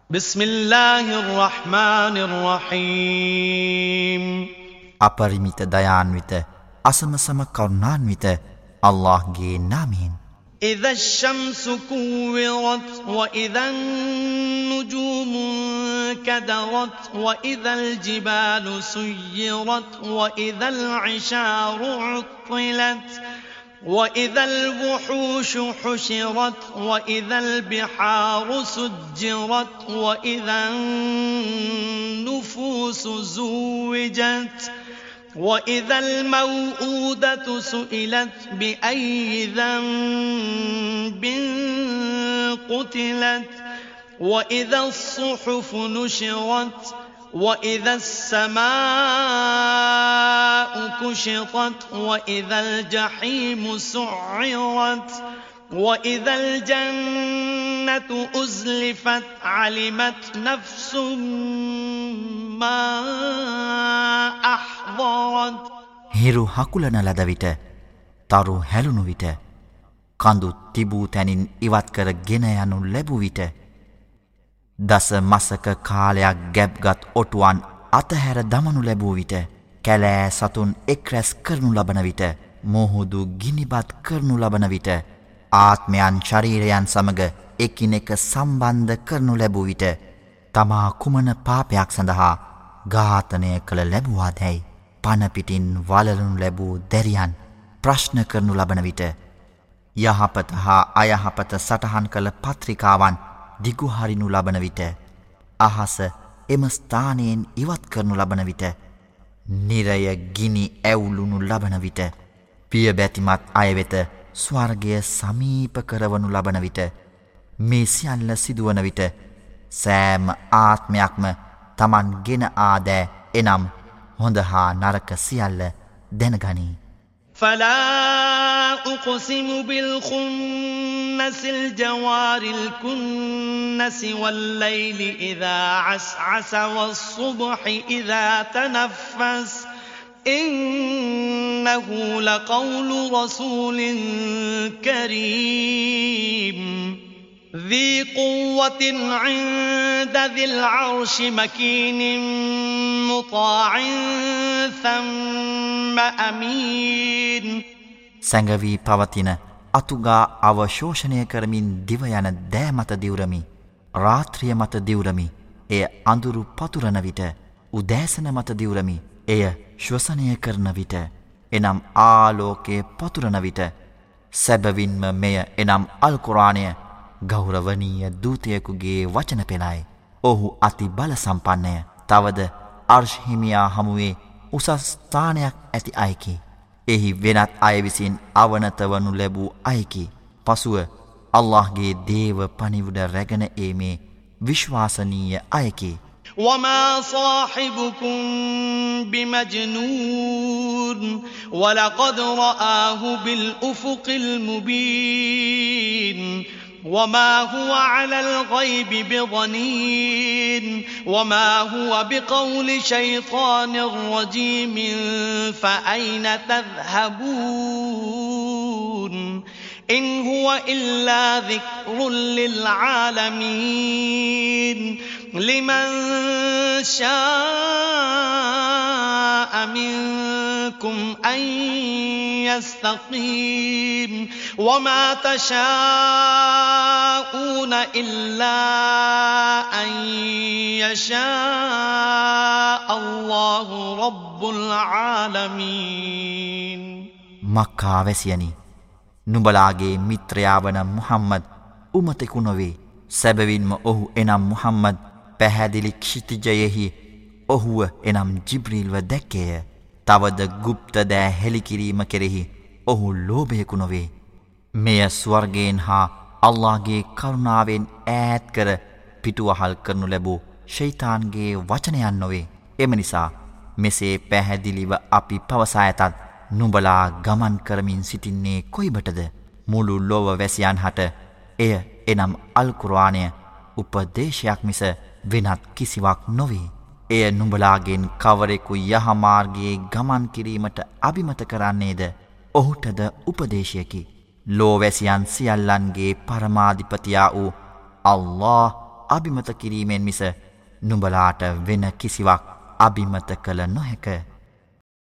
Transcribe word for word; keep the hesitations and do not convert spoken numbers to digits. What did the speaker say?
بسم الله الرحمن الرحيم අපරිමිත දයාන්විත අසමසම කරුණාන්විත අල්ලාහ්ගේ නාමයෙන්. إذا الشمس كورت وإذا النجوم كدرت وإذا الجبال سيرت وإذا العشار عطلت وإذا الوحوش حشرت وإذا البحار سجرت وإذا النفوس زوجت وإذا الموءودة سئلت بأي ذنب قتلت وإذا الصحف نشرت وإذا السماء كشطت وإذا الجحيم سعرت وإذا الجنة أزلفت علمت نفس ما أحضرت. හිරු හකුලන ලද විට, තරු හැලුණු විට, කඳු තිබූ තැනින් ඉවත් කර ගෙන යනු ලැබූ විට, දස මසක කාලයක් ගැබ්ගත් ඔටුවන් අතහැර දමනු ලැබූ විට, කැලෑ සතුන් එක් රැස් කරනු ලබන විට, මොහුදු ගිනිබත් කරනු ලබන විට, ආත්මයන් ශරීරයන් සමග එකිනෙක සම්බන්ධ කරනු ලැබූ විට, තමා කුමන පාපයක් සඳහා ඝාතනය කළ ලැබුවාදැයි පනපිටින් වලලනු ලැබූ දැරියන් ප්‍රශ්න කරනු ලබන විට, යහපත හා අයහපත සටහන් කළ පත්‍රිකාවන් දිගුහරිනු ලබන විට, අහස එම ස්ථානයෙන් ඉවත් කරනු ලබන විට, නිරය ගිනි ඇවුලුණු ලබන විට, පිය බැතිමත් අය වෙත ස්වර්ගය සමීප කරවනු ලබන විට, මේ සියල්ල සිදුවන විට, සෑම ආත්මයක්ම තමන් ගෙන ආදෑ එනම් හොඳ හා නරක සියල්ල දැනගනී. فلا أقسم بالخنس الجوار الكنس والليل إذا عسعس والصبح إذا تنفس إنه لقول رسول كريم ذي قوة عند ذي العرش مكين مطاع ثم أمين. සැඟවී පවතින අතුගා අවශෝෂණය කරමින් දිව යන දෑ මත දිවුරමි, රාත්‍රිය මත දිවුරමි, එය අඳුරු පතුරන විට, උදෑසන මත දිවුරමි, එය ශ්වසනය කරන විට, එනම් ආලෝකය පතුරන විට, සැබවින්ම මෙය එනම් අල් කුර්ආනය ගෞරවනීය දූතයෙකුගේ වචන පෙළයි. ඔහු අති බල සම්පන්නය. තවද අර්ෂ් හිමියා හමුවේ උසස් ස්ථානයක් ඇති අයකි. එහි වෙනත් අය විසින් අවනත වනු ලැබූ අයකි. පසුව අල්ලාහ්ගේ දේව පණිවුඩ රැගෙන ඒමේ විශ්වාසනීය අයකි. وما صاحبكم بمجنون ولقد رآه بالأفق المبين وما هو على الغيب بضنين وما هو بقول شيطان رجيم فأين تذهبون إن هو إلا ذكر للعالمين لمن شاء منكم أن يستقيم وما تشاءون إلا أن يشاء الله رب العالمين. මක්කා වැසියනි, නුඹලාගේ මිත්‍රයා වන මුහම්මද් උමතෙකු නොවේ. සැබවින්ම ඔහු එනම් මුහම්මද් පැහැදිලි ක්ෂිතිජයෙහි ඔහුව එනම් ජිබ්‍රීල්ව දැක්කේය. තවද ගුප්ත දෑ හෙළිකිරීම කෙරෙහි ඔහු ලෝභයෙකු නොවේ. මෙය ස්වර්ගයෙන් හා අල්ලාහ්ගේ කරුණාවෙන් ඈත් කර පිටුවහල් කරනු ලැබූ ෂයිතාන්ගේ වචනයන් නොවේ. එම නිසා මෙසේ පැහැදිලිව අපි පවසා ඇතත් නුඹලා ගමන් කරමින් සිටින්නේ කොයිබටද? මුළු ලොව වැසියන් හට එය එනම් අල් කුර්ආනය උපදේශයක් මිස වෙනත් කිසිවක් නොවේ. එය නුඹලාගෙන් කවරෙකු යහමාර්ගයේ ගමන් කිරීමට අභිමත කරන්නේද? ඔහුටද උපදේශයකි. ලෝවැසියන් සියල්ලන්ගේ පරමාධිපතියා වූ අල්ලාහ් අභිමත කිරීමෙන් මිස නුඹලාට වෙන කිසිවක් අභිමත කළ නොහැක.